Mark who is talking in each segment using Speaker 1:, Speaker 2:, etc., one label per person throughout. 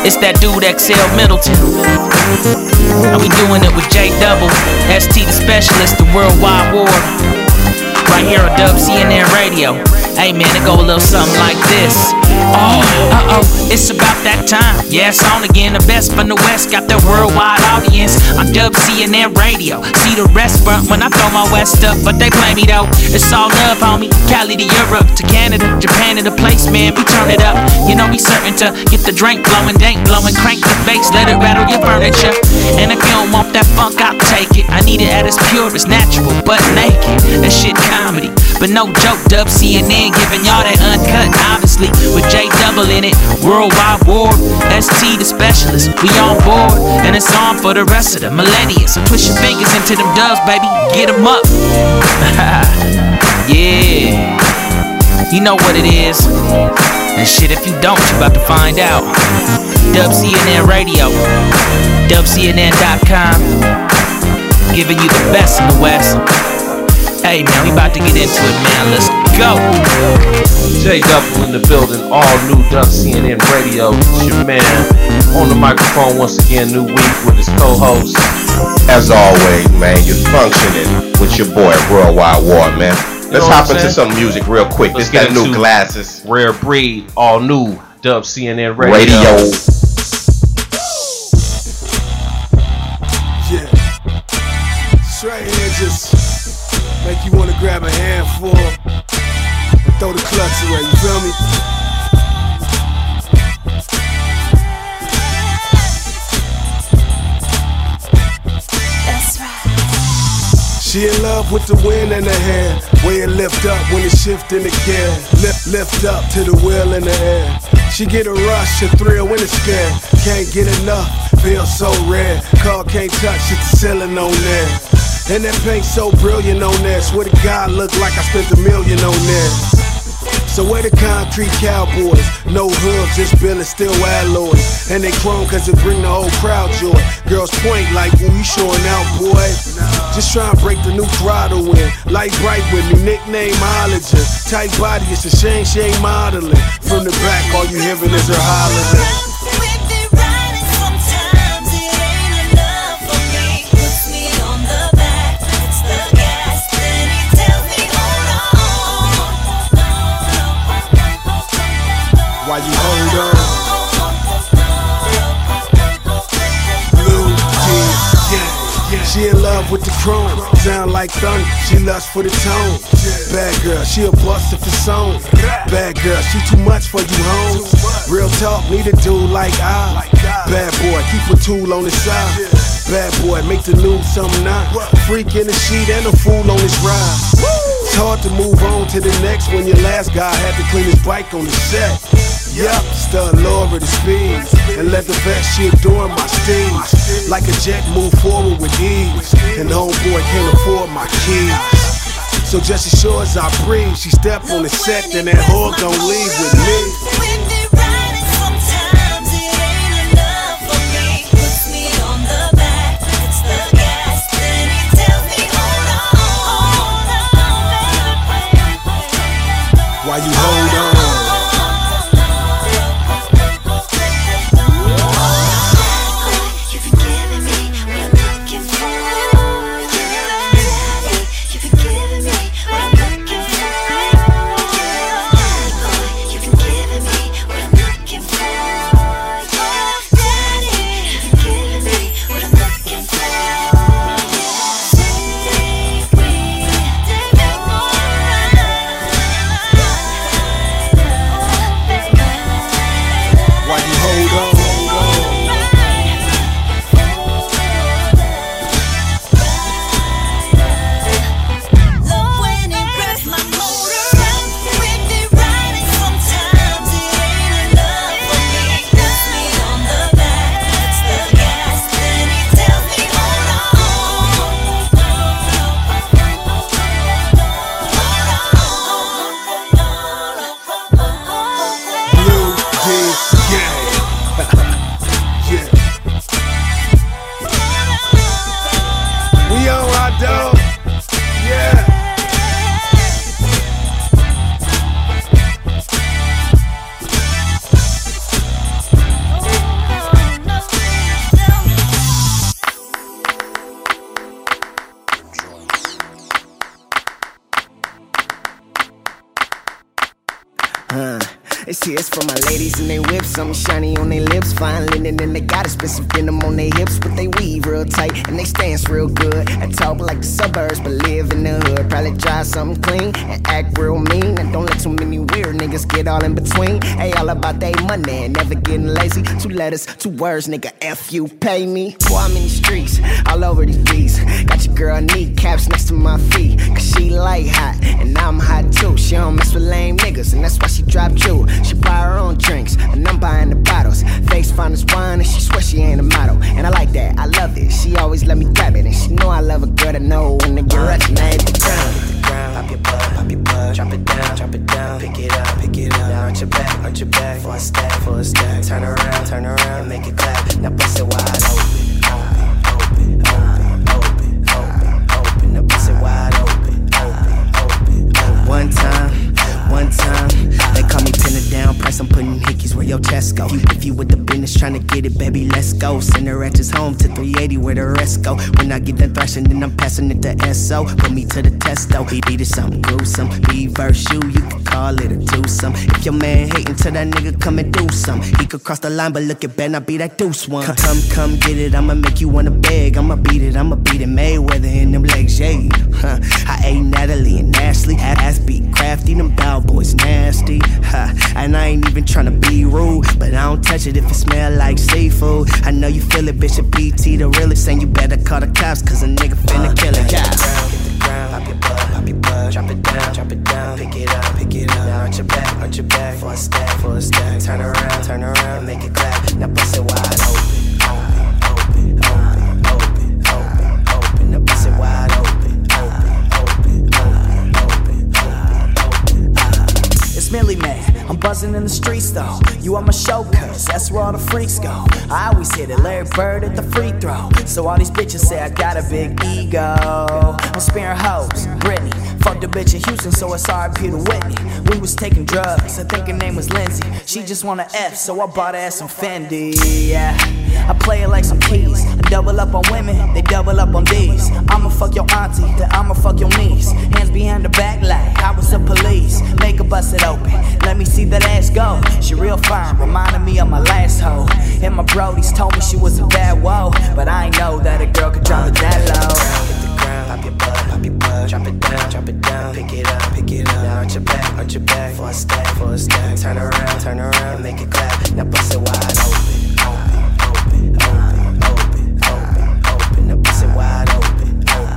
Speaker 1: It's that dude XL Middleton. And we doing it with J Double, ST the Specialist, the Worldwide War. Right here on Dub CNN Radio. Hey man, it go a little something like this. It's about that time. Yeah, it's on again. The best from the West got that worldwide audience. I'm Dub CNN Radio. See the rest front when I throw my West up, but they play me though. It's all love, homie. Cali to Europe to Canada, Japan to the place, man. We turn it up. You know we certain to get the drink blowing, dank blowing, crank the bass, let it rattle your furniture. And if you don't want that funk, I'll take it. I need it at its purest, natural, but naked. That shit comedy, but no joke. Dub CNN giving y'all that uncut, obviously, with J Double in it. Worldwide War, ST the Specialist, we on board, and it's on for the rest of the millennia. So twist your fingers into them dubs, baby, get them up. Yeah, you know what it is. And shit, if you don't, you about to find out. Dub CNN Radio, dubcnn.com, giving you the best in the West. Hey man, we about to get into it, man. Let's go.
Speaker 2: J Double in the building, all new Dub CNN Radio. It's your man on the microphone once again, new week with his co-host.
Speaker 3: As always, man, you're functioning with your boy Worldwide War, man. Let's hop into some music real quick.
Speaker 2: Let's
Speaker 3: this
Speaker 2: get
Speaker 3: that new Glasses.
Speaker 2: Rare Breed, all new Dub CNN Radio.
Speaker 4: Yeah. Straight here just make you wanna grab a handful and throw the clutch away, you feel me?
Speaker 5: That's right.
Speaker 4: She in love with the wind in her hair, way it lift up when it shift in the gear. Lift up to the wheel in the air. She get a rush, a thrill when it's scared. Can't get enough, feel so rare. Car can't touch, it's the ceiling on there. And that paint so brilliant on there. Swear to God, look like I spent $1 million on there. So where the concrete cowboys? No hooves, this bill is still alloys. And they chrome cause it bring the whole crowd joy. Girls point like, ooh, you showing out, boy. Just try and break the new throttle in. Light bright with me, nickname Hologen. Tight body, it's a shame she ain't modeling. From the back, all you hearing is her hollering. While you hold on. Blue jeans, yeah. She in love with the chrome, sound like thunder. She lust for the tone. Bad girl, she a buster for song. Bad girl, she too much for you, home. Real talk, need a dude like I. Bad boy, keep a tool on the side. Bad boy, make the news something not. Freak in the sheet and a fool on his ride. It's hard to move on to the next when your last guy had to clean his bike on the set. Yup, stud lower the speed and let the best shit during my steeds. Like a jet move forward with ease, and the homeboy can't afford my keys. So just as sure as I breathe, she stepped on the set, then that whore gon' leave with me. While you hold on.
Speaker 6: They see it's for my ladies and they whips, something shiny on their lips, fine linen, and they got expensive denim on their hips, but they weave real tight and they stance real good. I talk like the suburbs, but live in the hood. Probably drive something clean and act real mean, and don't let too many weird niggas get all in between. Hey, all about they money and never getting lazy. 2 letters, 2 words, nigga, F you, pay me. Boy, I'm in these streets, all over these beats. Got your girl kneecaps next to my feet, cause she like hot, and I'm hot too. She don't mess with lame niggas, and that's why she dropped you. She buy her own drinks, and I'm buying the bottles. Face fine as wine, and she swear she ain't a model. And I like that, I love it. She always let me grab it, and she know I love a girl to know when to get rich. Now hit the ground,
Speaker 7: pop your butt, drop it down, pick it up, now arch your back, for a stack, turn around, and make it clap. Now bust it wide open, now bust it wide open. One time, they call me pin it down, price I'm putting hickeys where your chest go. If you with the business tryna get it, baby, let's go. Send her ratchets home to 380 where the rest go. When I get done thrashing, then I'm passing it to SO. Put me to the test though, beat it something gruesome. Reverse you can call it a twosome. If your man hating, tell that nigga come and do some. He could cross the line, but look, it better not be that deuce one. Come get it, I'ma make you wanna beg. I'ma beat it Mayweather in them legs, yeah. I ate Natalie and Ashley, ass beat crafty, them bowel boys nasty. And I ain't even tryna be rude, but I don't touch it if it smell like seafood. I know you feel it, bitch, a BT the realest, and you better call the cops, cause a nigga finna kill it. Hit the ground, pop your butt, drop it down, pick it up, now arch your back, for a stack, turn around, and make it clap. Now bust it wide open, now bust it wide open.
Speaker 8: It's Millie Man, I'm buzzing in the streets though. You on my show cause that's where all the freaks go. I always hit it, Larry Bird at the free throw. So all these bitches say I got a big ego. I'm sparing hoes, Britney. Fucked the bitch in Houston, so it's R.I.P. to Whitney. We was taking drugs, I think her name was Lindsay. She just want an F, so I bought her ass some Fendi, yeah. I play it like some keys. I double up on women, they double up on these. I'ma fuck your auntie, then I'ma fuck your niece. Hands behind the back like I was the police. Make her bust it open, let me see that ass go. She real fine, reminded me of my last hoe. And my brodies told me she was a bad woe, but I ain't know that a girl could drop it that low. Hit the ground, pop your butt, drop it down, pick it up, now arch your back, for a stack, turn around, make it clap. Now bust it wide open, now bust it wide open,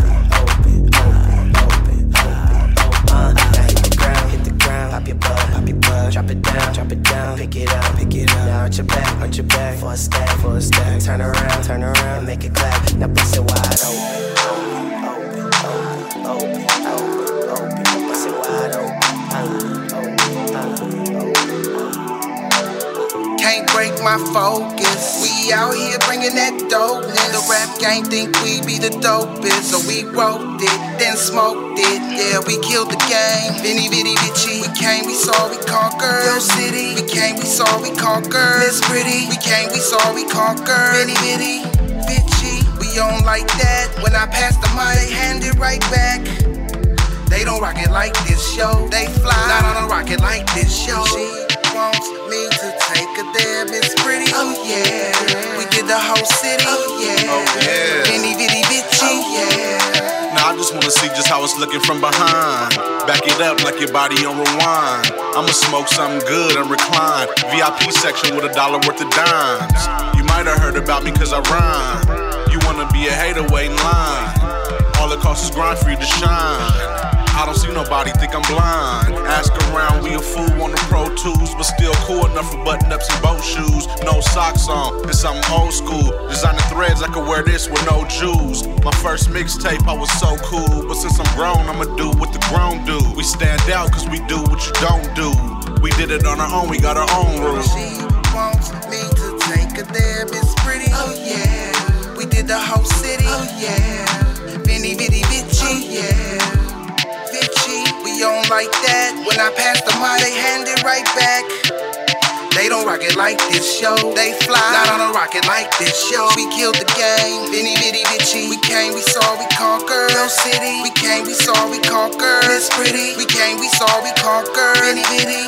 Speaker 8: now hit the ground, pop your butt, drop it down, pick it up, now arch your back, for a stack, turn around, make it clap. Now bust it wide open. Bust it wide open.
Speaker 9: Can't break my focus. We out here bringing that dopeness. The rap gang think we be the dopest, so we wrote it, then smoked it. Yeah, we killed the game. Bitty bitty bitchy. We came, we saw, we conquered. Yo City. We came, we saw, we conquered. Miss Pretty. We came, we saw, we conquered. Bitty bitty bitchy. We on like that. When I pass the mic, they hand it right back. They don't rock it like this show. They fly, not on a rocket like this show. She wants me to take her there, Miss Pretty. Oh yeah, we did the whole city. Oh yeah,
Speaker 10: oh yeah.
Speaker 9: Bitty bitty bitchy. Oh yeah.
Speaker 10: Now I just wanna see just how it's looking from behind. Back it up like your body on rewind. I'ma smoke something good and recline. VIP section with $1 worth of dimes. You might have heard about me cause I rhyme. You wanna be a hater, wait in line. All it costs is grind for you to shine. I don't see nobody, think I'm blind. Ask around, we a fool on the Pro Tools, but still cool enough for button-ups and boat shoes. No socks on, it's something old school. Designer threads, I could wear this with no jewels. My first mixtape, I was so cool, but since I'm grown, I'ma do what the grown do. We stand out cause we do what you don't do. We did it on our own, we got our own rules.
Speaker 9: She wants me to take her there, Miss Pretty. Oh yeah, we did the whole city. Oh yeah, bitty bitty bitchy. Oh yeah. We on like that. When I pass the mic, they hand it right back. They don't rock it like this show. They fly, not on a rocket like this show. We killed the game, bitty bitty bitchy. We came, we saw, we conquered. Yo City. We came, we saw, we conquered. Miss Pretty. We came, we saw, we conquered. Bitty bitty.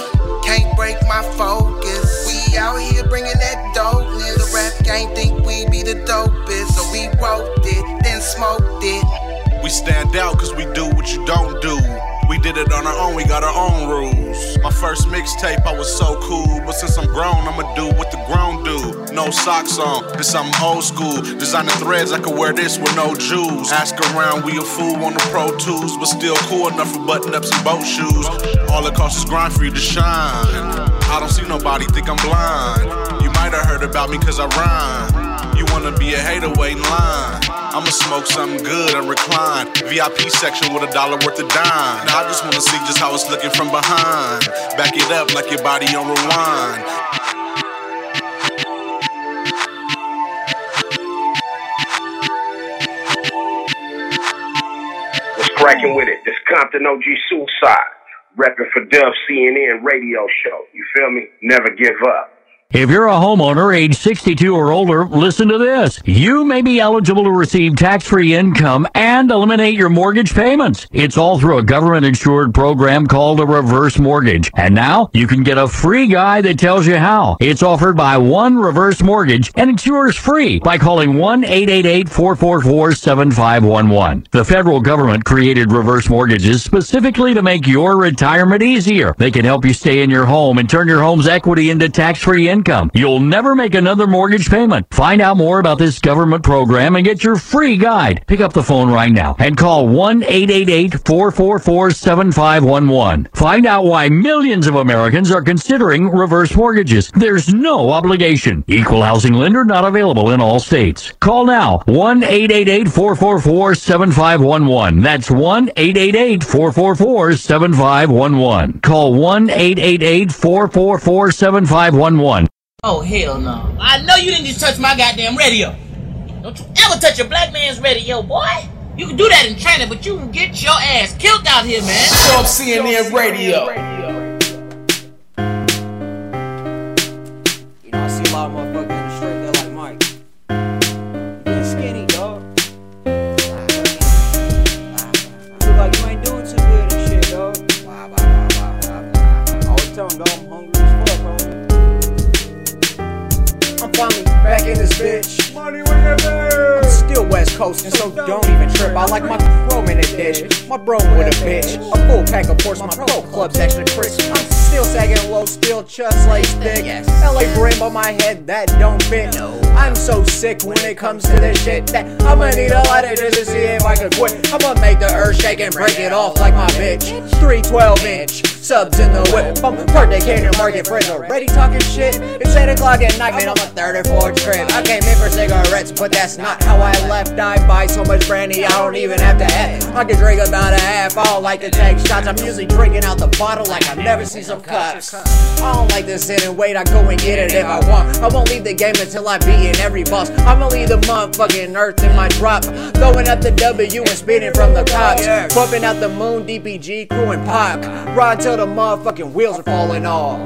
Speaker 9: can't break my focus. We out here bringing that dopeness. The rap gang think we be the dopest, so we wrote it, then smoked it.
Speaker 10: We stand out cause we do what you don't do. We did it on our own, we got our own rules. My first mixtape, I was so cool. But since I'm grown, I'ma do what the grown do. No socks on, this something old school. Designer threads, I could wear this with no jewels. Ask around, we a fool on the Pro Tools, but still cool enough for button-ups and boat shoes. All it costs is grind for you to shine. I don't see nobody, think I'm blind. You might have heard about me cause I rhyme. You wanna be a hater, wait in line. I'ma smoke something good and recline. VIP section with $1 worth of dime. Now I just wanna see just how it's looking from behind. Back it up like your body on rewind.
Speaker 11: What's cracking with it? This Compton OG Suicide, repping for Dub CNN radio show. You feel me? Never give up.
Speaker 12: If you're a homeowner age 62 or older, listen to this. You may be eligible to receive tax-free income and eliminate your mortgage payments. It's all through a government-insured program called a reverse mortgage. And now you can get a free guide that tells you how. It's offered by One Reverse Mortgage, and it's yours free by calling 1-888-444-7511. The federal government created reverse mortgages specifically to make your retirement easier. They can help you stay in your home and turn your home's equity into tax-free income. You'll never make another mortgage payment. Find out more about this government program and get your free guide. Pick up the phone right now and call 1-888-444-7511. Find out why millions of Americans are considering reverse mortgages. There's no obligation. Equal housing lender not available in all states. Call now. 1-888-444-7511. That's 1-888-444-7511. Call 1-888-444-7511.
Speaker 1: Oh, hell no. I know you didn't just touch my goddamn radio. Don't you ever touch a black man's radio, boy. You can do that in China, but you can get your ass killed out here, man.
Speaker 4: Dub CNN radio.
Speaker 8: You know, I see a lot of motherfuckers in the street, they're like, Mike, you getting skinny, dog. Feel like you ain't doing too good and shit, dog. I always tell them, dog, I'm hungry as fuck, homie. I'm finally back in this bitch. Money with your I'm still West Coastin', so don't even trip. I like my chrome in a dish, my bro with a bitch. A full pack of Porsche, my pro club's extra crisp. I'm still sagging low, still chest lace thick. LA brim on my head, that don't fit. I'm so sick when it comes to this shit that I'ma need a lighter just to see if I can quit. I'ma make the earth shake and break it off like my bitch. 312-inch subs in the whip. I'm birthday catering market friends already talking shit. It's 8 o'clock at night, man, on my third or fourth trip. I came in for cigarettes, but that's not how I left. I buy so much brandy, I don't even have to act. I can drink about a half, I don't like to take shots. I'm usually drinking out the bottle like I've never seen some cups. I don't like to sit and wait, I go and get it if I want. I won't leave the game until I beat in every boss. I'ma leave the motherfucking earth in my drop. Throwing up the W and speeding from the cops. Bumping out the moon, DPG, crew and Pac. Ride till the motherfucking wheels are falling off.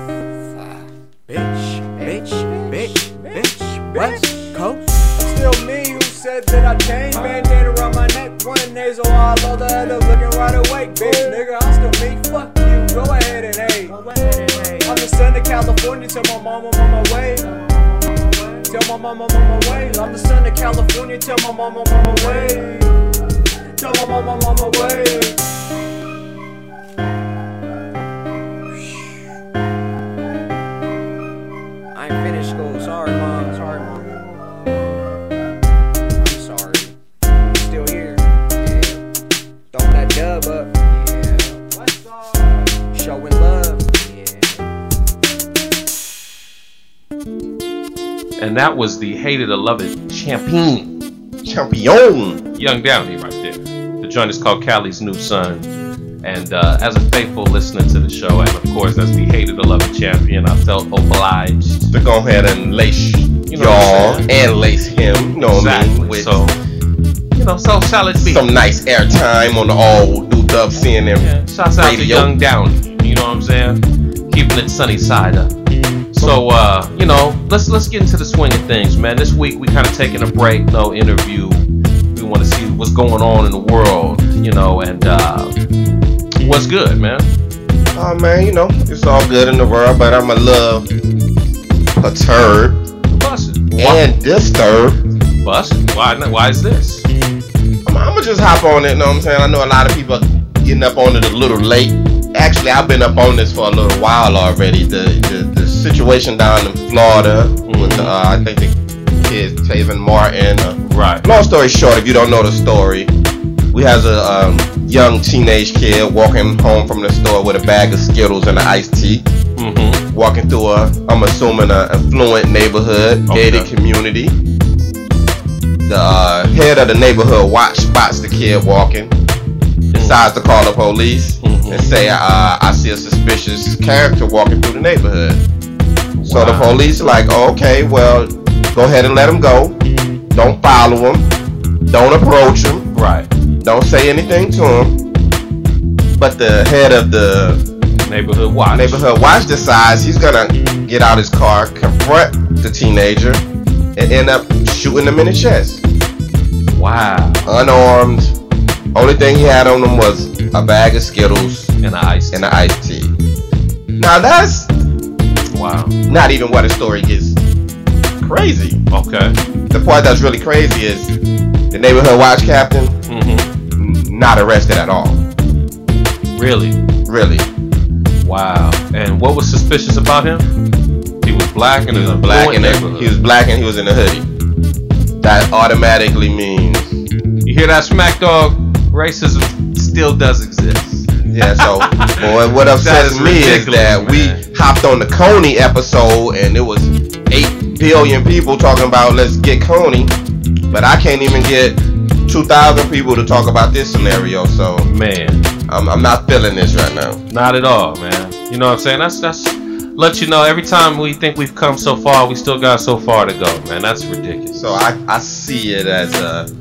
Speaker 8: Bitch, bitch, bitch, bitch, West Coast. Still me who said that I changed. Bandana around my neck, one nasal all over the other, looking right awake. Bitch, nigga, I'm still me. Fuck you, go ahead and hate. I'm the son of California, tell my mama I'm on my way. Tell my mama I'm on my way. I'm the son of California, tell my mama I'm on my way. Tell my mama I'm on my way. I ain't finished school, sorry mom, sorry mom. I'm sorry. I'm still here. Yeah. Throwing that dub up. Yeah. Showing love. Yeah.
Speaker 2: And that was the hated or loved champion. Young Downey right there. The joint is called Cali's New Son. And as a faithful listener to the show, and of course as the hated or loved champion, I felt obliged
Speaker 3: to go ahead and lace y'all and lace him. You know what I mean? With
Speaker 2: so solid beat.
Speaker 3: Some nice airtime on the all new Dub CNN
Speaker 2: Shouts out to Young Downey. You know what I'm saying? Keeping it sunny side up. So let's get into the swing of things, man. This week we kind of taking a break, no interview. We want to see what's going on in the world, and what's good, man.
Speaker 3: Oh man, you know, it's all good in the world, but I'm a little perturbed and disturbed.
Speaker 2: Busted? Why is this?
Speaker 3: I'm gonna just hop on it, you know what I'm saying? I know a lot of people are getting up on it a little late. Actually, I've been up on this for a little while already. The situation down in Florida with I think the kid Tavon Martin.
Speaker 2: Right.
Speaker 3: Long story short, if you don't know the story, we has a young teenage kid walking home from the store with a bag of Skittles and an iced tea. Walking through I'm assuming a affluent neighborhood, gated community. The head of the neighborhood watch spots the kid walking, decides to call the police and say, I see a suspicious character walking through the neighborhood. So the police are like, oh, okay, well, go ahead and let him go. Don't follow him. Don't approach him.
Speaker 2: Right.
Speaker 3: Don't say anything to him. But the head of the
Speaker 2: neighborhood watch
Speaker 3: decides he's gonna get out his car, confront the teenager, and end up shooting him in the chest.
Speaker 2: Wow.
Speaker 3: Unarmed. Only thing he had on him was a bag of Skittles
Speaker 2: and an iced
Speaker 3: tea. Now that's not even where the story gets crazy.
Speaker 2: Okay.
Speaker 3: The part that's really crazy is the neighborhood watch captain not arrested at all.
Speaker 2: Really?
Speaker 3: Really.
Speaker 2: Wow. And what was suspicious about him? He was black and he was
Speaker 3: black and he was in a hoodie. That automatically means,
Speaker 2: you hear that, Smack Dog? Racism still does exist.
Speaker 3: Yeah, so boy, what upsets me is that we hopped on the Coney episode and it was 8 billion people talking about let's get Coney, but I can't even get 2,000 people to talk about this scenario. So
Speaker 2: man,
Speaker 3: I'm not feeling this right now.
Speaker 2: Not at all, man. You know what I'm saying? That's let you know, every time we think we've come so far, we still got so far to go, man. That's ridiculous.
Speaker 3: So I see it as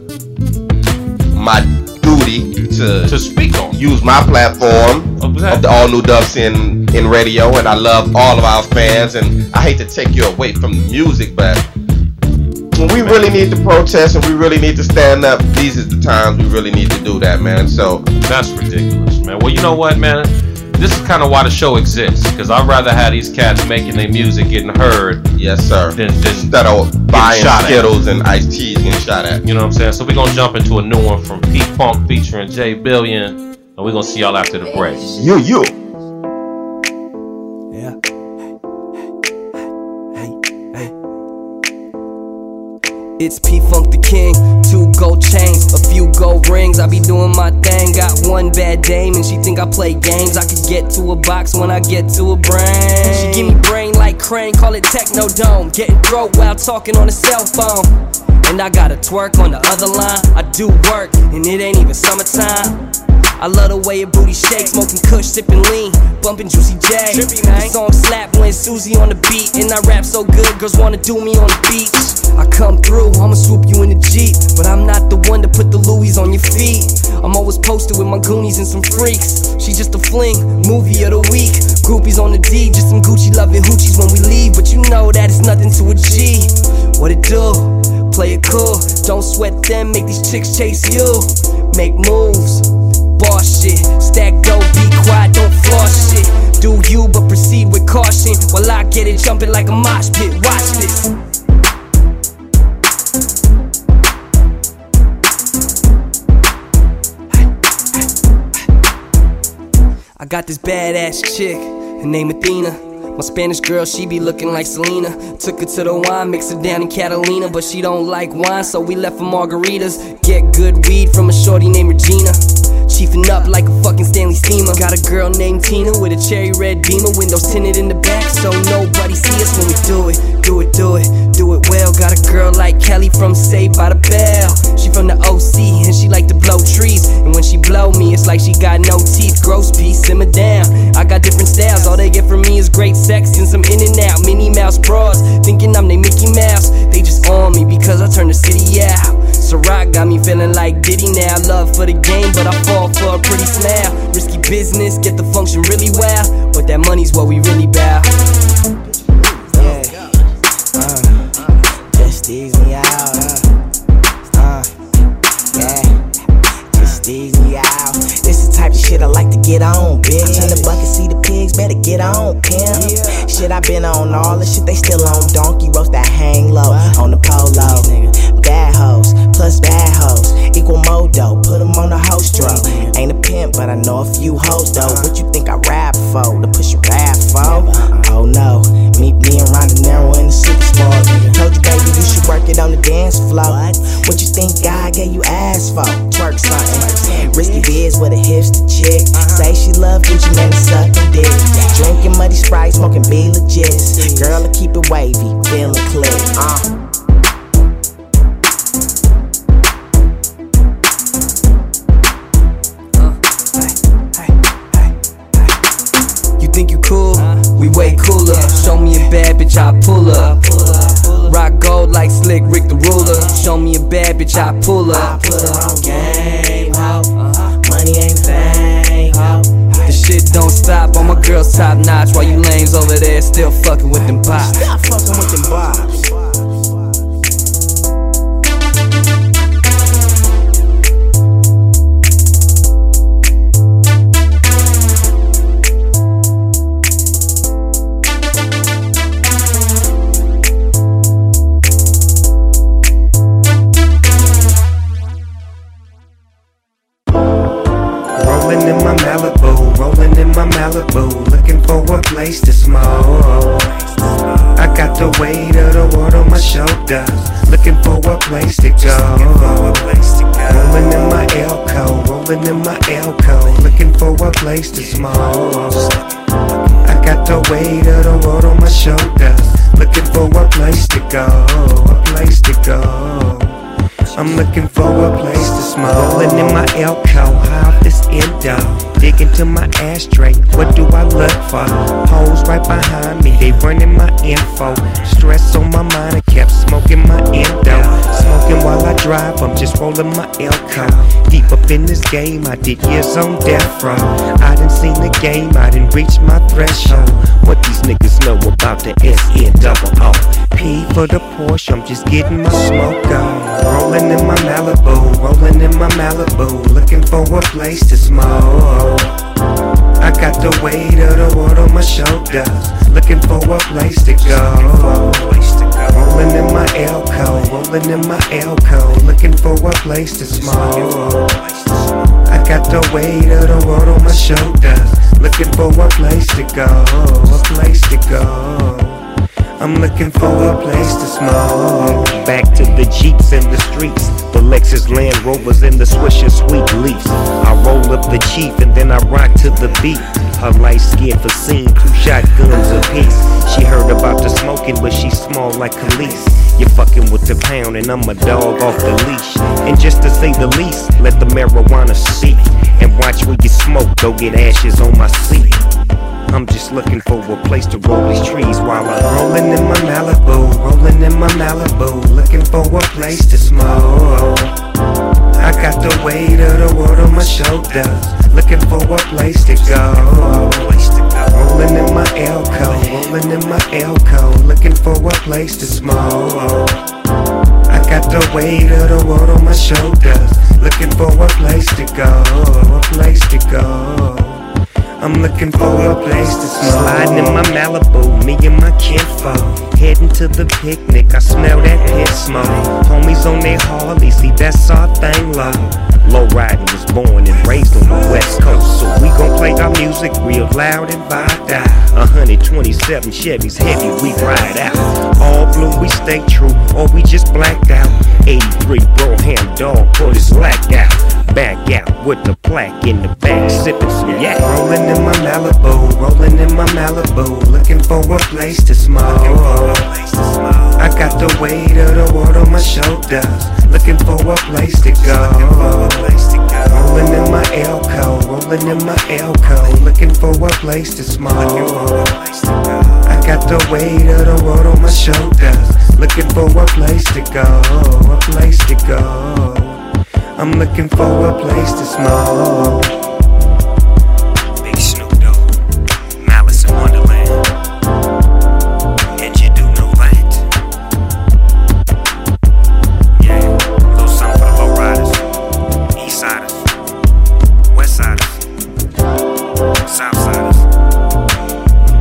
Speaker 3: my duty to speak on, use my platform of the all new Dub CNN in radio, and I love all of our fans, and I hate to take you away from the music, but when we really need to protest and we really need to stand up, these is the times we really need to do that, man. So
Speaker 2: that's ridiculous, man. Well, you know what, man? This is kind of why the show exists, because I'd rather have these cats making their music getting heard.
Speaker 3: Yes, sir.
Speaker 2: Than
Speaker 3: instead of buying Skittles and iced teas getting shot at.
Speaker 2: You know what I'm saying? So we're going to jump into a new one from Pete Funk featuring J Billion, and we're going to see y'all after the break.
Speaker 3: You.
Speaker 8: Yeah. Hey. It's P-Funk the King, 2 gold chains, a few gold rings. I be doing my thing, got one bad dame and she think I play games. I could get to a box when I get to a brain. She give me brain like Crane, call it Techno Dome. Getting throat while talking on a cell phone. And I got a twerk on the other line. I do work and it ain't even summertime. I love the way your booty shakes, smoking kush, sipping lean, bumping Juicy J. The song slap when Susie on the beat, and I rap so good, girls wanna do me on the beach. I come through, I'ma swoop you in the Jeep, but I'm not the one to put the Louis on your feet. I'm always posted with my Goonies and some freaks. She just a fling, movie of the week. Groupies on the D, just some Gucci loving hoochies when we leave, but you know that it's nothing to a G. What it do? Play it cool, don't sweat them, make these chicks chase you. Make moves. Boss shit, stack dough, be quiet, don't floss shit. Do you, but proceed with caution while I get it jumping like a mosh pit. Watch this. I got this badass chick, her name Athena. My Spanish girl, she be looking like Selena. Took her to the wine, mix her down in Catalina, but she don't like wine, so we left for margaritas. Get good weed from a shorty named Regina. Chiefing up like a fucking Stanley Steamer. Got a girl named Tina with a cherry red Beamer. Windows tinted in the back so nobody see us when we do it. Do it well. Got a girl like Kelly from Saved by the Bell. She from the OC and she like to blow trees. And when she blow me, it's like she got no teeth. Gross piece, simmer down. I got different styles. All they get from me is great sex and some in and out. Minnie Mouse bras, thinking I'm they Mickey Mouse. They just on me because I turn the city out. Ciroc got me feeling like Diddy now. Love for the game, but I fall for a pretty smile. Risky business, get the function really well, but that money's what we really bout. Just ease me out, just ease me out. This the type of shit I like to get on, bitch. In the bucket, see the pin
Speaker 7: get on, pimp. Shit, I been on all the shit, they still on. Donkey roast that hang low on the polo. Bad hoes, plus bad hoes, equal modo. Put them on the host drum. Ain't a pimp, but I know a few hoes though. What you think I rap for? To push your rap for? Oh no, me and Ronda Nero in the super sport. Told you baby you should work it on the dance floor. What you think God gave you ass for? Twerk something. Risky biz with a hipster chick. Say she love Gucci man and sucking dick. Drinking muddy Sprite, smoking be legit. Girl, I keep it wavy, feeling clear.
Speaker 13: Think you cool? We way cooler. Show me a bad bitch, I pull up. Rock gold like Slick Rick the Ruler. Show me a bad bitch, I pull up.
Speaker 7: I put her on game, ho. Money ain't thing, ho.
Speaker 13: The shit don't stop. All my girls top notch. While you lames over there still fucking with them bops.
Speaker 7: Stop fucking with them bops.
Speaker 14: Looking for a place to smoke. I got the weight of the world on my shoulders. Looking for a place to go. Rolling in my Elko, rolling in my Elko. Looking for a place to smoke. I got the weight of the world on my shoulders. Looking for a place to go, a place to go. I'm looking for a place to smoke. Rolling in my Elko, high off this endo. Dig into my ashtray, what do I look for? Hoes right behind me, they running my info. Stress on my mind, I kept smoking my endo. Smoking while I drive, I'm just rolling my Elko. Deep up in this game, I did years on death row. I done seen the game, I done reached my threshold. What these niggas know about the S-N-double-O. P for the Porsche, I'm just getting my smoke on. Rolling in my Malibu, rolling in my Malibu. Looking for a place to smoke. I got the weight of the world on my shoulders. Looking for a place to go. Rolling in my Elko, rolling in my Elko. Looking for a place to smoke. I got the weight of the world on my shoulders. Looking for a place to go, a place to go. I'm looking for a place to smoke. Back to the Jeeps in the streets, the Lexus Land Rovers and the Swisher Sweet Leafs. I roll up the Chief and then I rock to the beat. Her light skin for scene, 2 shotguns apiece. She heard about the smoking, but she's small like Khalees. You're fucking with the pound and I'm a dog off the leash. And just to say the least, let the marijuana speak. And watch where you smoke, go get ashes on my seat. I'm just looking for a place to roll these trees while I'm rolling in my Malibu, rolling in my Malibu. Looking for a place to smoke. I got the weight of the world on my shoulders. Looking for a place to go. Rolling in my Elko, rolling in my Elko. Looking for a place to smoke. I got the weight of the world on my shoulders. Looking for a place to go, a place to go. I'm looking for a place to smoke. Sliding in my Malibu, me and my kinfolk. Heading to the picnic, I smell that pit smoke. Homies on their Harley, see that's our thing low. Low riding was born and raised on the West Coast. So we gon' play our music real loud and vibe out. 127 Chevys heavy, we ride out. All blue, we stay true, or we just blacked out. 83 Broham dog put his black out. Back out with the plaque in the back, sipping some yak. Rolling in my Malibu, rolling in my Malibu. Looking for a place to smoke. I got the weight of the world on my shoulders. Looking for a place to go. Rolling in my Elko, rolling in my Elko. Looking for a place to smoke. I got the weight of the world on my shoulders. Looking for a place to go, a place to go. I'm looking for a place to smoke. Big Snoop Dogg, Malice in Wonderland. And you do know that. Yeah, little something for the low riders, east siders, west siders, south siders.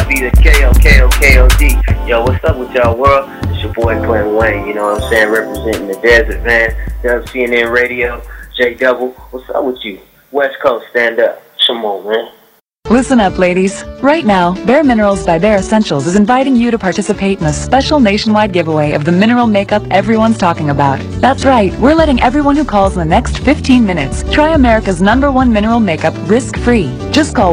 Speaker 15: be the KOKOKOD. Yo, what's up with y'all world? It's your boy Clem Wayne, you know what I'm saying? Representing the Desert Van, CNN Radio, J Double. What's up with you? West Coast, stand up. Come on, man.
Speaker 16: Listen up, ladies. Right now, Bare Minerals by Bare Essentials is inviting you to participate in a special nationwide giveaway of the mineral makeup everyone's talking about. That's right, we're letting everyone who calls in the next 15 minutes try America's #1 mineral makeup risk-free. Just call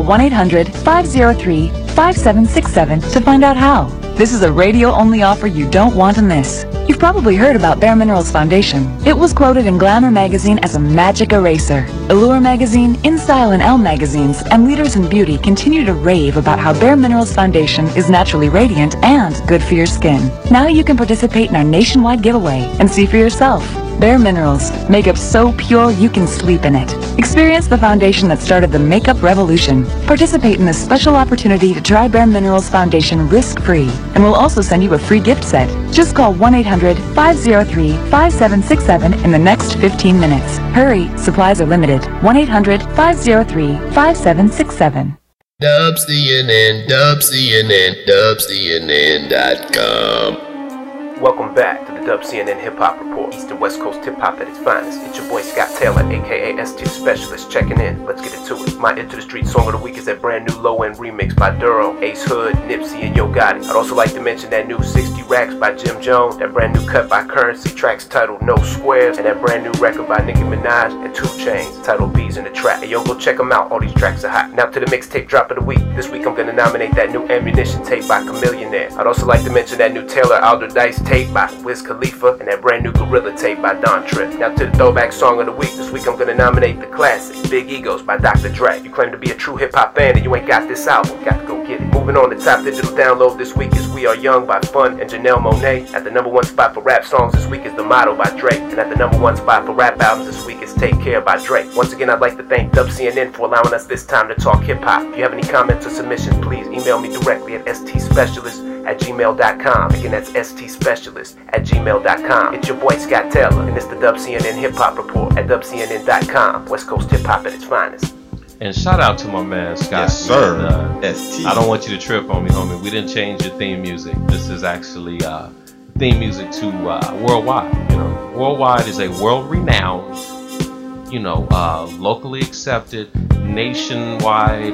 Speaker 16: 1-800-503-5767 to find out how. This is a radio-only offer you don't want to miss. You've probably heard about Bare Minerals Foundation. It was quoted in Glamour magazine as a magic eraser. Allure magazine, InStyle and Elle magazines, and leaders in beauty continue to rave about how Bare Minerals Foundation is naturally radiant and good for your skin. Now you can participate in our nationwide giveaway and see for yourself. Bare Minerals, makeup so pure you can sleep in it. Experience the foundation that started the makeup revolution. Participate in this special opportunity to try Bare Minerals Foundation risk-free, and we'll also send you a free gift set. Just call 1-800-503-5767 in the next 15 minutes. Hurry, supplies are limited. 1-800-503-5767.
Speaker 17: DubCNN, DubCNN, DubCNN.com.
Speaker 18: Welcome back to the DubCNN Hip Hop Report, East and West Coast hip hop at its finest. It's your boy Scott Taylor, aka ST Specialist, checking in. Let's get into it. My Into the Street song of the week is that brand new low-end remix by Duro, Ace Hood, Nipsey, and Yo Gotti. I'd also like to mention that new 60 Racks by Jim Jones, that brand new cut by Currency, tracks titled No Squares, and that brand new record by Nicki Minaj and 2 Chainz, titled Bees in the Trap. Hey yo, go check them out. All these tracks are hot. Now to the mixtape drop of the week. This week I'm gonna nominate that new Ammunition tape by Chamillionaire. I'd also like to mention that new Taylor Alderdice tape by Wiz Khalifa, and that brand new Gorilla tape by Don Tripp. Now to the throwback song of the week. This week I'm gonna nominate the classic Big Egos by Dr. Dre. You claim to be a true hip hop fan and you ain't got this album, got to go get it. Moving on, the top digital download this week is We Are Young by Fun and Janelle Monáe. At the #1 spot for rap songs this week is The Motto by Drake, and at the #1 spot for rap albums this week is Take Care by Drake. Once again, I'd like to thank DubCNN for allowing us this time to talk hip hop. If you have any comments or submissions, please email me directly at stspecialist@gmail.com. Again, that's stspecialist@gmail.com. It's your boy Scott Taylor, and it's the DubCNN Hip Hop Report at dubcnn.com. West Coast hip hop at its finest.
Speaker 2: And shout out to my man Scott.
Speaker 3: Yes, sir.
Speaker 2: And,
Speaker 3: ST.
Speaker 2: I don't want you to trip on me, homie. We didn't change your theme music. This is actually theme music to Worldwide. You know, Worldwide is a world-renowned, locally accepted, nationwide.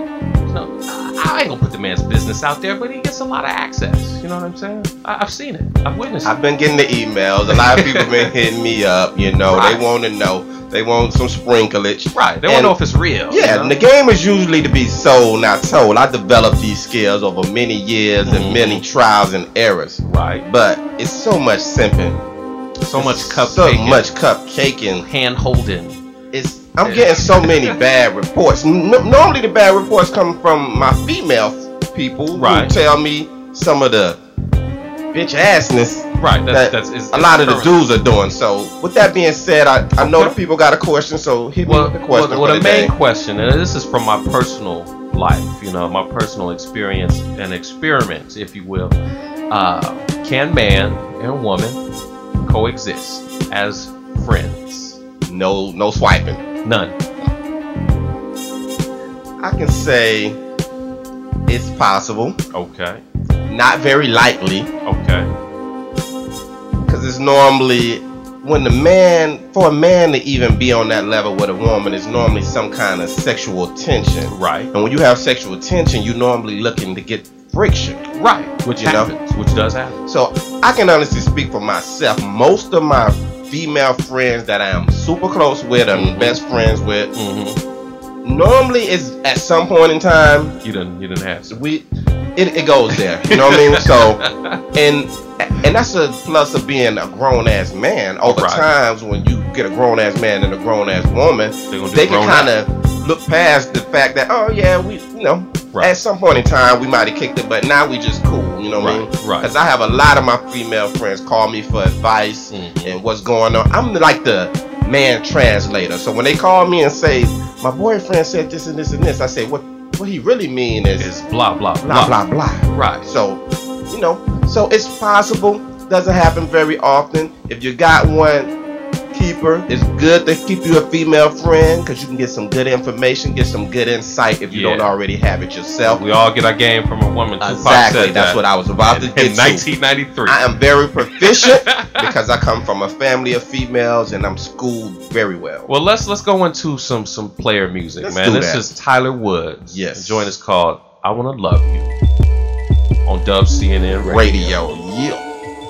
Speaker 2: I ain't gonna put the man's business out there, but he gets a lot of access. You know what I'm saying? I've seen it. I've witnessed it.
Speaker 3: I've been getting the emails. A lot of people been hitting me up. Right. They want to know. They want some sprinklage.
Speaker 2: Right. They want to know if it's real.
Speaker 3: Yeah. And the game is usually to be sold, not told. I developed these skills over many years and many trials and errors.
Speaker 2: Right.
Speaker 3: But it's so much simping.
Speaker 2: So much cupcaking.
Speaker 3: Hand holding. I'm getting so many bad reports. Normally the bad reports come from my female people who tell me some of the bitch assness that a lot of the dudes are doing. So with that being said, I know the people got a question, so hit me with the question.
Speaker 2: Well, the main question, and this is from my personal life, my personal experience and experiments, if you will. Can man and woman coexist as friends?
Speaker 3: No swiping.
Speaker 2: None.
Speaker 3: I can say it's possible.
Speaker 2: Okay.
Speaker 3: Not very likely.
Speaker 2: Okay.
Speaker 3: Because it's normally for a man to even be on that level with a woman, is normally some kind of sexual tension.
Speaker 2: Right.
Speaker 3: And when you have sexual tension, you're normally looking to get friction.
Speaker 2: Right. Which happens. Which does happen.
Speaker 3: So I can honestly speak for myself. Most of my female friends that I am super close with and best friends with, normally it's at some point in time
Speaker 2: you didn't have
Speaker 3: it goes there. You know what I mean? So and that's a plus of being a grown ass man. Over times when you get a grown ass man and a grown ass woman, they can kind of look past the fact that at some point in time we might have kicked it, but now we just cool. You know what I mean?
Speaker 2: Right.
Speaker 3: Because I have a lot of my female friends call me for advice and what's going on. I'm like the man translator. So when they call me and say, my boyfriend said this and this and this, I say, what he really mean is
Speaker 2: blah, blah,
Speaker 3: blah, blah, blah.
Speaker 2: Right.
Speaker 3: So, so it's possible. Doesn't happen very often. If you got one, keeper. It's good to keep you a female friend because you can get some good information, get some good insight if you don't already have it yourself.
Speaker 2: We all get our game from a woman.
Speaker 3: Exactly. That's what I was about to get
Speaker 2: in 1993.
Speaker 3: I am very proficient because I come from a family of females and I'm schooled very well.
Speaker 2: Well, let's go into some player music, man. This is Tyler Woods.
Speaker 3: Yes.
Speaker 2: The joint is called "I Wanna Love You" on Dub CNN Radio.
Speaker 3: Yeah.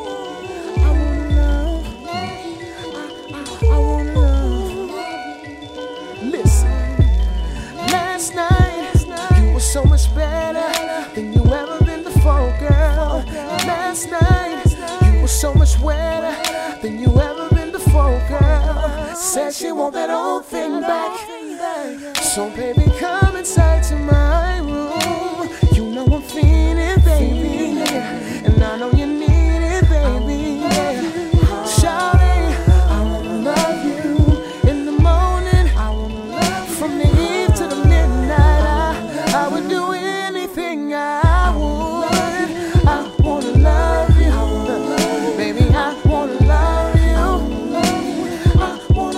Speaker 19: So much better than you ever been before, girl. Last night, you were so much wetter than you ever been before, girl. Said she want that old thing back. So baby, come inside to my room. You know I'm feeling, baby, and I know you need it, baby. Shawty, I wanna love you in the morning. I wanna love from the eve to the midnight. I would do anything I would. I wanna love you, baby. I wanna love you. I wanna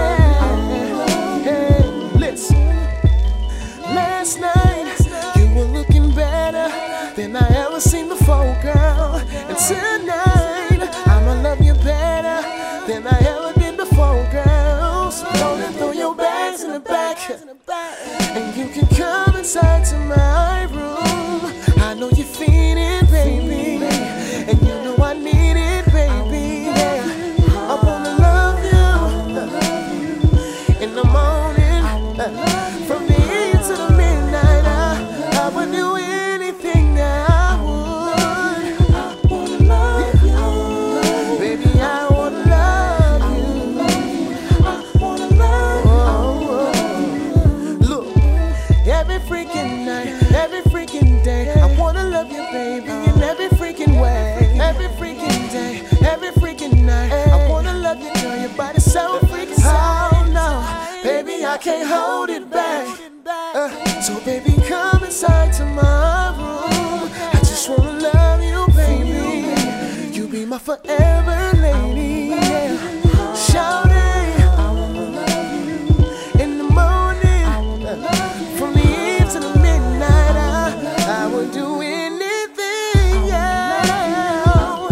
Speaker 19: hey, listen. Last night you were looking better than I ever seen before, girl. And tonight I'ma love you better than I ever did before, girl. So don't throw your bags in the back. And you can come inside to my room. I know you're feeling, baby, and you know I need it, baby. I wanna love you in the morning, from the eve to the midnight. I would do anything I would. I wanna love you, baby. I wanna love you. I wanna love you. Look. Every freaking night, every freaking day, I wanna love you, baby, in every freaking way. Every freaking day, every freaking night, I wanna love you, girl, your body's so freaking soft. Oh no, baby, I can't hold it back. So baby, come inside to my room. I just wanna love you, baby. You be my forever lady, yeah. Shawty, I wanna love you in the morning. From the eve to the midnight, I would do anything, yeah.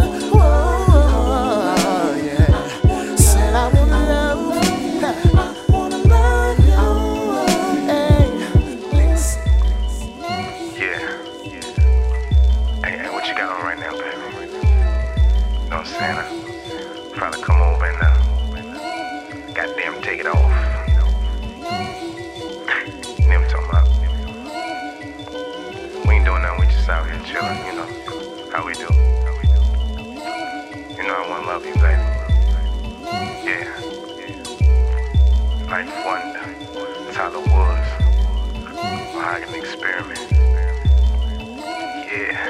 Speaker 19: Whoa, yeah. Said I wanna love you, I wanna love you. Hey, listen.
Speaker 20: Yeah. Hey, what you got on right now, baby? You know what I'm saying? Probably come over and goddamn take it off. Them talking about we ain't doing nothing, we just out here chilling, you know how we do. You know I wanna love you, baby. Yeah. Life Wonder, Tyler Woods, Mahogany Experiment. Yeah.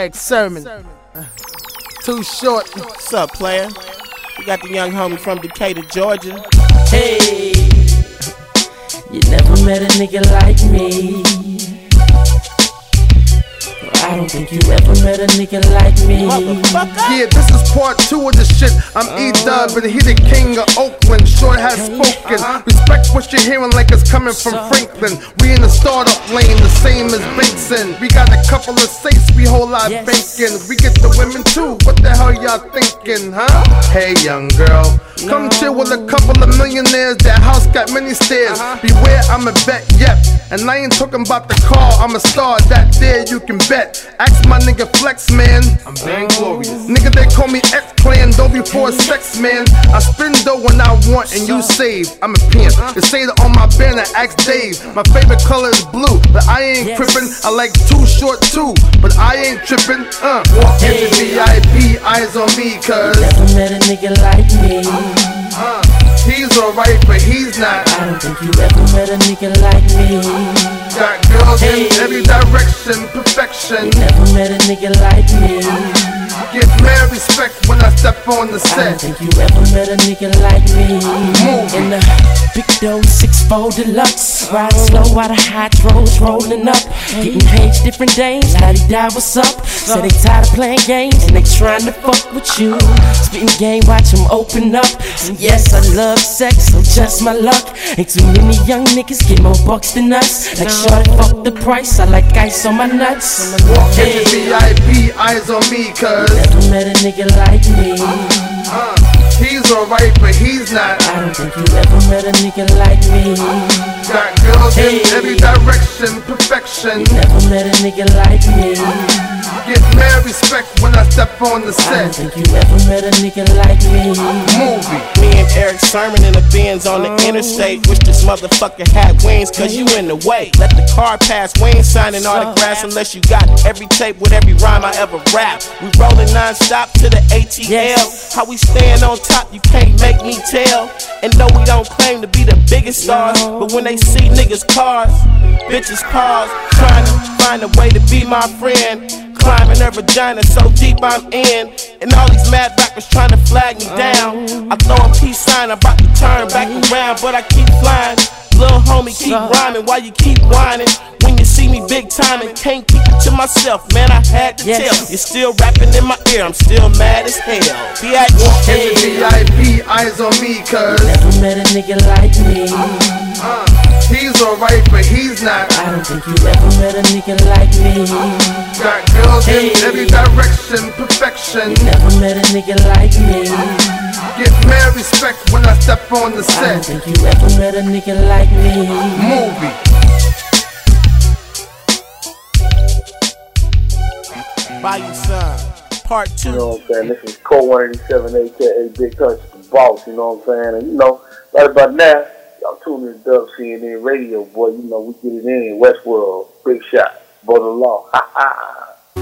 Speaker 21: Eric Sermon. Too Short. What's up, player? We got the young homie from Decatur, Georgia.
Speaker 22: Hey, you never met a nigga like me. I don't think you ever met a nigga like me.
Speaker 23: Yeah, this is part 2 of the shit. I'm E-Dub, and he the king of Oakland. Short has spoken. Respect what you're hearing like it's coming from Franklin. We in the startup lane, the same as Benson. We got a couple of safes, we whole lot bacon. We get the women too, what the hell y'all thinking, huh? Hey young girl, come chill with a couple of millionaires. That house got many stairs. Beware, I'm a bet, yep. And I ain't talking about the car, I'm a star, that there you can bet. Ask my nigga Flex, man. I'm Van Glorious. Nigga, they call me X-Clan, don't be for sex, man. I spend dough when I want and you save. I'm a pimp. They say that on my banner, ask Dave. My favorite color is blue, but I ain't trippin'. I like Too Short too, but I ain't trippin'. Walk in the VIP, eyes on me, cuz
Speaker 22: never met a nigga like me.
Speaker 23: He's alright, but he's not.
Speaker 22: I don't think you ever met a nigga like me.
Speaker 23: Got girls in every direction, perfection.
Speaker 22: You never met a nigga like me.
Speaker 23: Get mad respect when I step on the set.
Speaker 22: I don't think you ever met a nigga like me. In the big dough 6-4 deluxe, riding slow out of hydros, rolling up, getting paid different days. La-di-da, what's up? Say they tired of playing games and they trying to fuck with you. Spitting game, watch them open up. And yes, I love sex, so just my luck. Ain't too many young niggas get more bucks than us. Like shorty, fuck the price. I like ice on my nuts.
Speaker 23: Walk in the VIP, eyes on me, cuz
Speaker 22: never met a nigga like me.
Speaker 23: He's alright, but he's not.
Speaker 22: I don't think you ever met a nigga like me.
Speaker 23: Got girls in every direction, perfection.
Speaker 22: You never met a nigga like me.
Speaker 23: Get mad respect when I step on the set.
Speaker 22: I don't think you ever met a nigga like me.
Speaker 23: Movie.
Speaker 21: Me and Eric Sermon in the Benz on the interstate. Wish this motherfucker had wings, cause you in the way. Let the car pass, we ain't signing autographs unless you got every tape with every rhyme I ever rap. We rolling non-stop to the ATL. How we stand on top, you can't make me tell. And no, we don't claim to be the biggest stars, but when they see niggas' cars, bitches pause, trying to find a way to be my friend. Climbing her vagina so deep I'm in. And all these mad rappers trying to flag me down. I throw a peace sign, I'm about to turn back around, but I keep flying. Little homie, keep rhyming while you keep whining. When you see me big time and can't keep it to myself, man, I had to tell. You're still rapping in my ear, I'm still mad as hell.
Speaker 23: Walk in the VIP, eyes on me, cuz
Speaker 22: never met a nigga like me.
Speaker 23: He's alright, but he's not.
Speaker 22: I don't think you ever met a nigga like me.
Speaker 23: Got girls in every direction, perfection.
Speaker 22: You never met a nigga like me.
Speaker 23: Get mad respect when I step on the set.
Speaker 22: I don't think you ever met a nigga like me.
Speaker 23: Movie.
Speaker 21: Bayou Son, part 2.
Speaker 15: You know what I'm saying? This is Cole 187, aka Big Touch, the boss, you know what I'm saying? And you know, right about now, y'all tuning in Dub CNN Radio, boy. You know, we get it in. Westworld, Big Shot, Brother Law. Ha ha.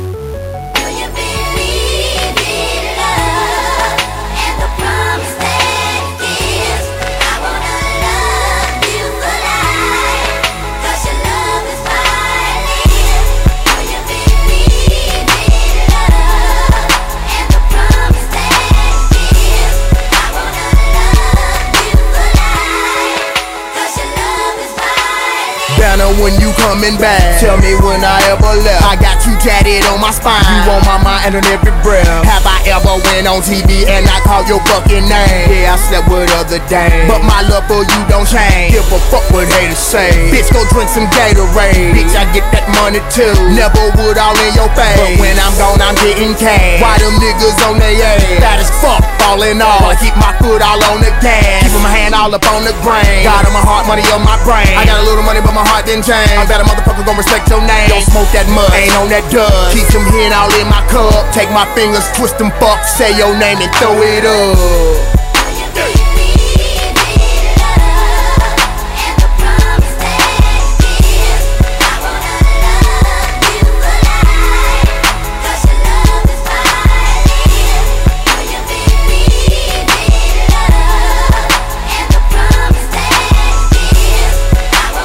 Speaker 24: When you coming back, tell me when I ever left. I got you tatted on my spine, you on my mind and on every breath. Have I ever went on TV and I called your fucking name? Yeah, I slept with other dames, but my love for you don't change. Give a fuck what haters say. Bitch, go drink some Gatorade. Bitch, I get that money too. Never would all in your face, but when I'm gone, I'm getting cash. Why them niggas on their ass? That is fuck, falling off. I keep my foot all on the gas, keeping my hand all up on the grain. God on my heart, money on my brain. I got a little money, but my heart didn't change. I bet a motherfucker gon' respect your name. Don't smoke that mud, ain't on that dust. Keep them hen all in my cup. Take my fingers, twist them fuck, say your name and throw it up.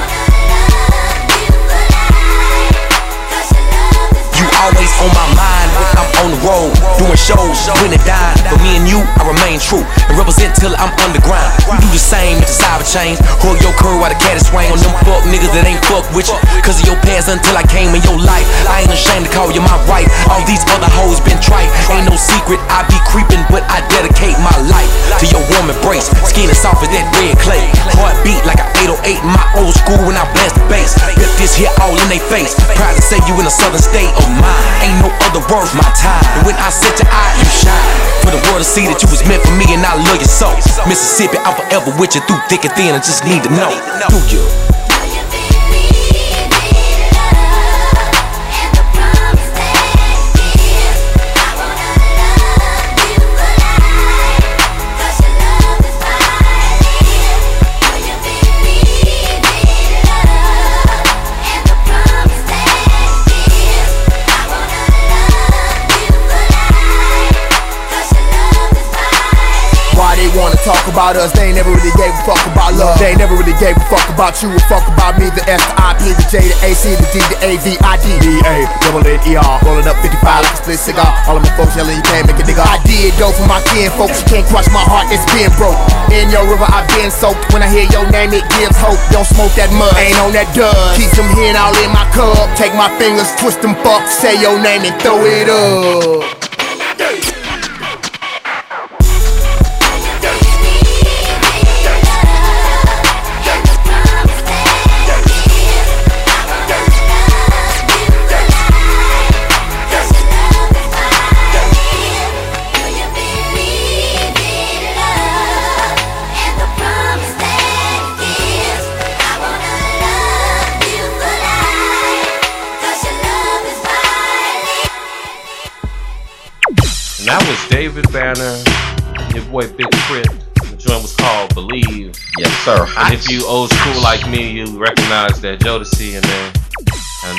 Speaker 25: On my mind,
Speaker 5: When it died, for me and you, I remain true and represent till I'm underground. We do the same at the cyber chains. Hold your curve while the cat is swing on them fuck niggas that ain't fuck with you. Cause of your past until I came in your life. I ain't ashamed to call you my wife. All these other hoes been trite. Ain't no secret, I be creeping, but I dedicate my life to your warm embrace. Skin is soft as that red clay. Heartbeat like a 808 in my old school when I blast the bass. Rip this here all in they face. Proud to say you in a southern state of mind. Ain't no other worth my time. And when I set your eye, you shine. For the world to see that you was meant for me and I love you so. Mississippi, I'm forever with you through thick and thin. I just need to know. Do you?
Speaker 24: Wanna talk about us, they ain't never really gave a fuck about love. They ain't never really gave a fuck about you, or fuck about me. The S, the I, P, the J, the A, C, the D, the A, V, I, D, D, A, double N, E, R. Rolling up 55 like a split cigar. All of my folks yelling, you can't make a nigga. I did dope for my kin folks, you can't crush my heart, it's been broke. In your river, I've been soaked. When I hear your name, it gives hope. Don't smoke that mud, ain't on that dust. Keep some hen all in my cup. Take my fingers, twist them fucks. Say your name and throw it up.
Speaker 2: That was David Banner, your boy Big Crit. The joint was called Believe.
Speaker 3: Yes, sir.
Speaker 2: And if you old school like me, you recognize that Jodeci in there. And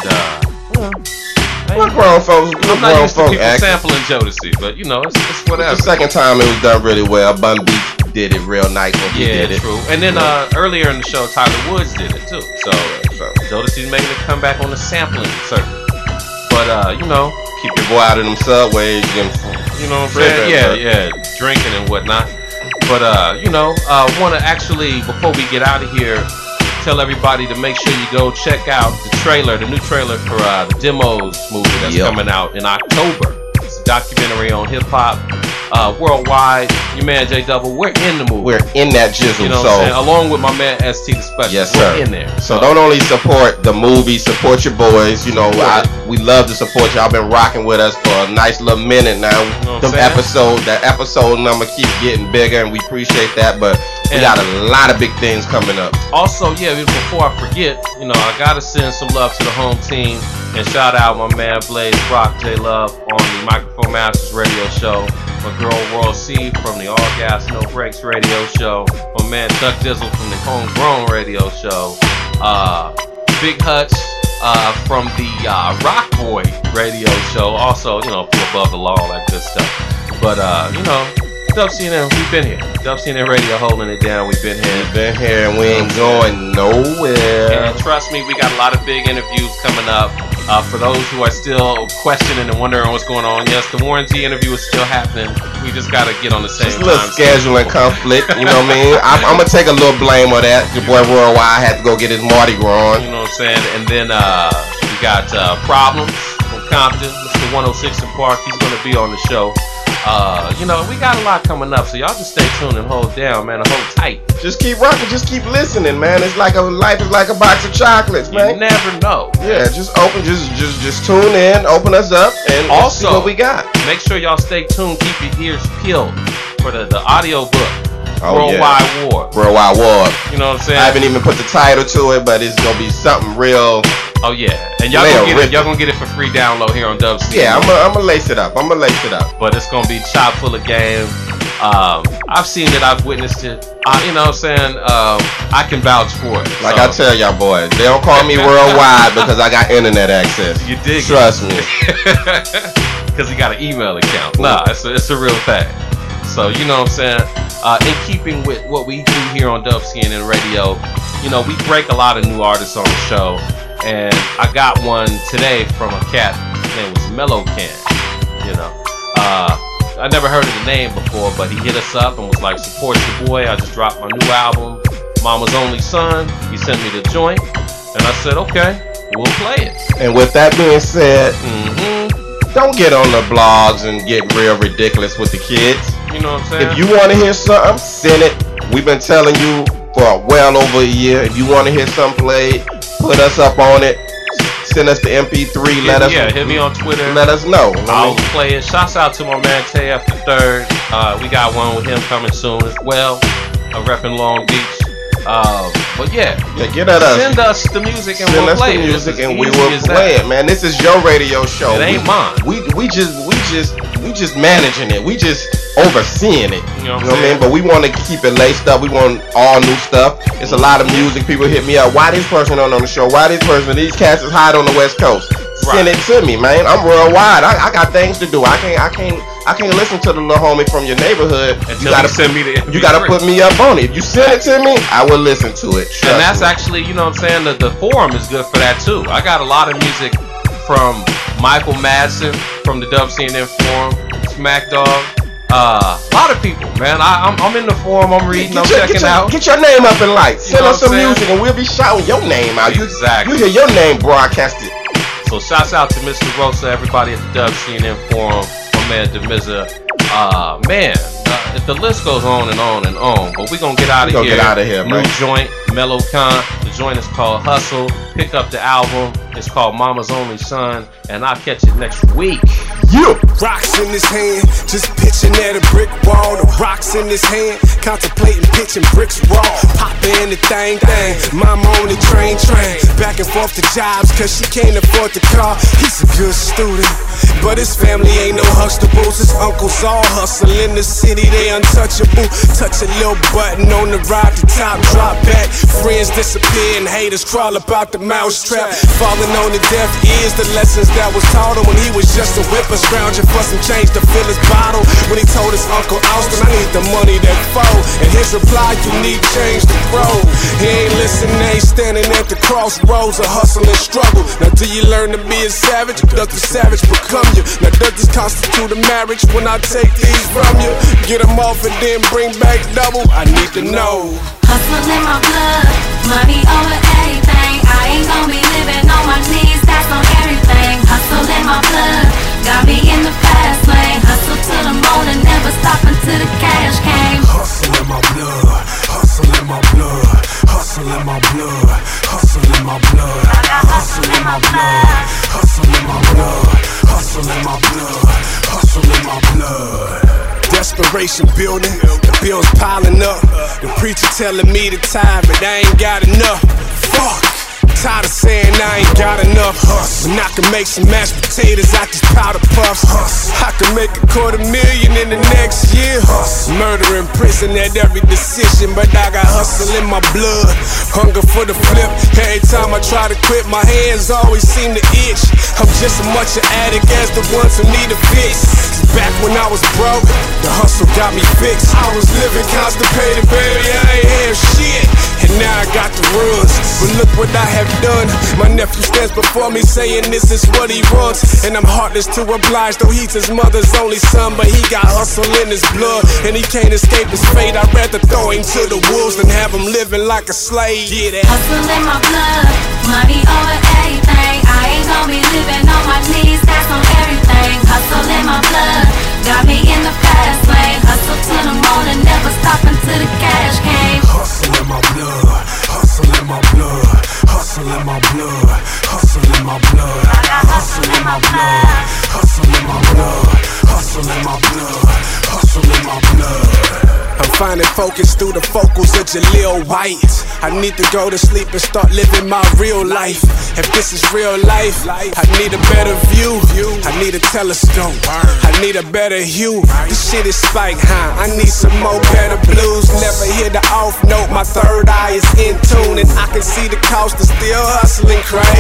Speaker 3: What grown folks?
Speaker 2: I'm not used to people sampling Jodeci, but you know, it's whatever.
Speaker 3: The second time it was done really well. Bun B did it real nice when he did it.
Speaker 2: True. And then earlier in the show, Tyler Woods did it too. So Jodeci's making a comeback on the sampling circuit. But you know,
Speaker 3: keep your boy out of them subways,
Speaker 2: you know what I'm saying? Yeah, drinking and whatnot. But you know, want to actually, before we get out of here, tell everybody to make sure you go check out the new trailer for the Demos movie that's coming out in October. It's a documentary on hip hop worldwide. Your man J Double, we're in the movie.
Speaker 3: We're in that jizzle.
Speaker 2: You know what I'm saying? Along with my man ST the Specialist.
Speaker 3: Yes, sir.
Speaker 2: We're in there.
Speaker 3: So don't only support the movie, support your boys. You know, we love to support y'all. Been rocking with us for a nice little minute now.
Speaker 2: You know
Speaker 3: that episode number keeps getting bigger, and we appreciate that. But we got a lot of big things coming up.
Speaker 2: Also, before I forget, you know, I gotta send some love to the home team and shout out my man Blaze Rock J Love on the Microphone Masters radio show. My girl World C from the All Gas No Breaks radio show. My man Chuck Dizzle from the Homegrown radio show. Big Hutch from the Rock Boy radio show. Also, you know, Above the Law, all that good stuff. But you know, Dub CNN, we've been here. Dub CNN Radio holding it down. We've been here.
Speaker 3: We've been here and we ain't going nowhere.
Speaker 2: And trust me, we got a lot of big interviews coming up. For those who are still questioning and wondering what's going on, yes, the warranty interview is still happening. We just got to get on the same time.
Speaker 3: Just a little scheduling conflict, you know what I mean? I'm going to take a little blame on that. Your boy Worldwide had to go get his Mardi Gras on.
Speaker 2: You know what I'm saying? And then we got Problems from Compton, Mr. 106 in Park. He's going to be on the show. You know, we got a lot coming up, so y'all just stay tuned and hold down, man, and hold tight.
Speaker 3: Just keep rocking, just keep listening, man. It's like life is like a box of chocolates, man.
Speaker 2: You never know.
Speaker 3: Yeah, just tune in, open us up, and
Speaker 2: also
Speaker 3: see what we got.
Speaker 2: Make sure y'all stay tuned, keep your ears peeled for the audio book.
Speaker 3: Worldwide War.
Speaker 2: Worldwide War. You know what I'm saying?
Speaker 3: I haven't even put the title to it, but it's gonna be something real.
Speaker 2: Oh yeah, and y'all gonna get it. Y'all gonna get it for free download here on Dub CNN.
Speaker 3: Yeah, I'm gonna lace it up.
Speaker 2: But it's gonna be chock full of game. I've seen it. I've witnessed it. You know what I'm saying? I can vouch for it.
Speaker 3: Like I tell y'all boys, they don't call me Worldwide because I got internet access.
Speaker 2: You dig?
Speaker 3: Trust me.
Speaker 2: Because he got an email account. Nah, it's a real thing. So you know what I'm saying? In keeping with what we do here on Dub CNN Radio, you know, we break a lot of new artists on the show. And I got one today from a cat. His name was Mellow Can. You know, I never heard of the name before, but he hit us up and was like, support your boy. I just dropped my new album, Mama's Only Son. He sent me the joint, and I said, okay, we'll play it.
Speaker 3: And with that being said, don't get on the blogs and get real ridiculous with the kids.
Speaker 2: You know what I'm saying?
Speaker 3: If you want to hear something, send it. We've been telling you for well over a year. If you want to hear something played, put us up on it. Send us the MP3.
Speaker 2: Hit me on Twitter.
Speaker 3: Let us know.
Speaker 2: I'll play it. Shouts out to my man TF the Third. We got one with him coming soon as well. Repping Long Beach. But get at us. Send us the music and we'll play it.
Speaker 3: Send us the music and we will play it, man. This is your radio show.
Speaker 2: It ain't mine.
Speaker 3: We just managing it. We just overseeing it. You know what I mean? But we want to keep it laced up. We want all new stuff. It's a lot of music. People hit me up. Why this person on the show? Why this person? These cats is hot on the West Coast. Send it to me, man. I'm worldwide. I got things to do. I can't listen to the little homie from your neighborhood.
Speaker 2: You gotta send me the MP3.
Speaker 3: You gotta put me up on it. If you send it to me, I will listen to it.
Speaker 2: And that's actually, you know what I'm saying, the forum is good for that too. I got a lot of music from Michael Madsen from the Dub CNN forum, Smack Dog. A lot of people, man. I'm in the forum. I'm reading. I'm checking out.
Speaker 3: Get your name up in lights. Send us some music, and we'll be shouting your name out.
Speaker 2: Exactly.
Speaker 3: You hear your name broadcasted.
Speaker 2: So shouts out to Mr. Rosa, everybody at the Dub CNN forum, my man Demiza. The list goes on and on and on, but we're gonna get out of here.
Speaker 3: Get out of here, man.
Speaker 2: New joint, Mellow Con. The joint is called Hustle. Pick up the album. It's called Mama's Only Son, and I'll catch it next week.
Speaker 4: Rocks in his hand, just pitching at a brick wall. The rocks in his hand, contemplating pitching bricks raw. Poppin' in the thing. Mama on the train. Back and forth to jobs, cause she can't afford the car. He's a good student, but his family ain't no Huxtables. His uncles all hustle in the city, they untouchable. Touch a little button on the ride, the top drop back. Friends disappear and haters crawl about the mousetrap. Falling on the deaf ears, the lessons that was taught him when he was just a whipper, scrounging for some change to fill his bottle. When he told his Uncle Austin, I need the money that fold. And his reply, you need change to grow. He ain't listening, ain't standing at the crossroads of hustle and struggle. Now do you learn to be a savage, or does the savage become you? Now does this constitute a marriage when I take these from you? Get them off and then bring back double? I need to know.
Speaker 6: Hustle in my blood, money over everything. I ain't gonna be living on my knees, that's on everything. Hustle in my blood, got me in the fast lane. Hustle till the morning, never stop until the cash came.
Speaker 4: Hustle in my blood, hustle in my blood, hustle in my blood, hustle in my blood. I got hustle in my blood, hustle in my blood, hustle in my blood, hustle in my blood. Desperation building, the bills piling up. The preacher telling me the time, but I ain't got enough. Fuck. Tired of saying I ain't got enough. When I can make some mashed potatoes out these powder puffs. I can make $250,000 in the next year. Murder in prison at every decision, but I got hustle in my blood. Hunger for the flip. Every time I try to quit, my hands always seem to itch. I'm just as much an addict as the ones who need a fix. Back when I was broke, the hustle got me fixed. I was living constipated, baby, I ain't have shit. And now I got the runs, but look what I have done. My nephew stands before me saying this is what he wants. And I'm heartless to oblige, though he's his mother's only son. But he got hustle in his blood, and he can't escape his fate. I'd rather throw him to the wolves than have him living like a slave. Yeah, that
Speaker 6: hustle in my blood, money over everything. I ain't gonna be living on my knees, that's on everything. Hustle in my blood, got me in the fast lane. Hustle till the morning, never stop until the cash came.
Speaker 4: Hustle in my blood, hustle in my blood, hustle in my blood, hustle in my blood. I got hustle in my blood, hustle in my blood, hustle in my blood, hustle in my blood. I'm finding focus through the focals of Jaleel White. I need to go to sleep and start living my real life. If this is real life, I need a better view. I need a telescope. I need a better hue. This shit is spike, huh? I need some more better blues. Never hear the off note. My third eye is in tune, and I can see the coast is still hustling crazy.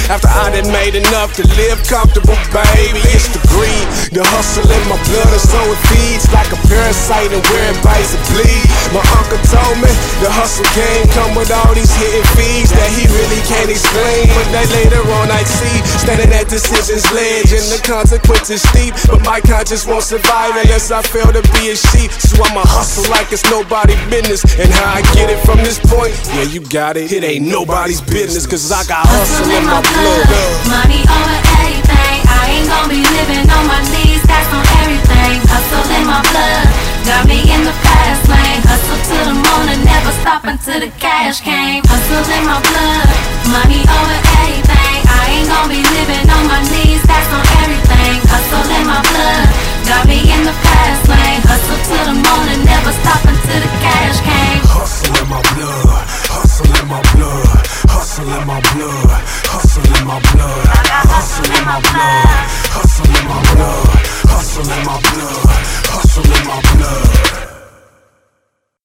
Speaker 9: after I done made enough to live comfortable, baby. It's the greed, the hustle in my blood, and so it feeds like a parasite and where it bites it bleed. My uncle told me the hustle game come with all these hidden fees that he really can't explain, but that later on I'd see. Standing at decisions ledge and the consequences steep, but my conscience won't survive unless I fail to be a sheep. So I'ma hustle like it's nobody's business, and how I get it from this point, yeah, you got it, it ain't nobody's business, cause I got hustle in my blood.
Speaker 6: Money over everything, I ain't gon' be living on my knees, that's on everything. Hustle in my blood, got me in the fast lane. Hustle to the morning, never stop until the cash came. Hustle in my blood, money over everything, I ain't gon' be living on my knees, that's on everything. Hustle in my blood, got me in the fast lane. Hustle to the morning, never stop until the cash came.
Speaker 4: Hustle in my blood, hustle in my blood, hustle in my blood, hustle in my blood, hustle in my blood, hustle in my blood, hustle in my blood.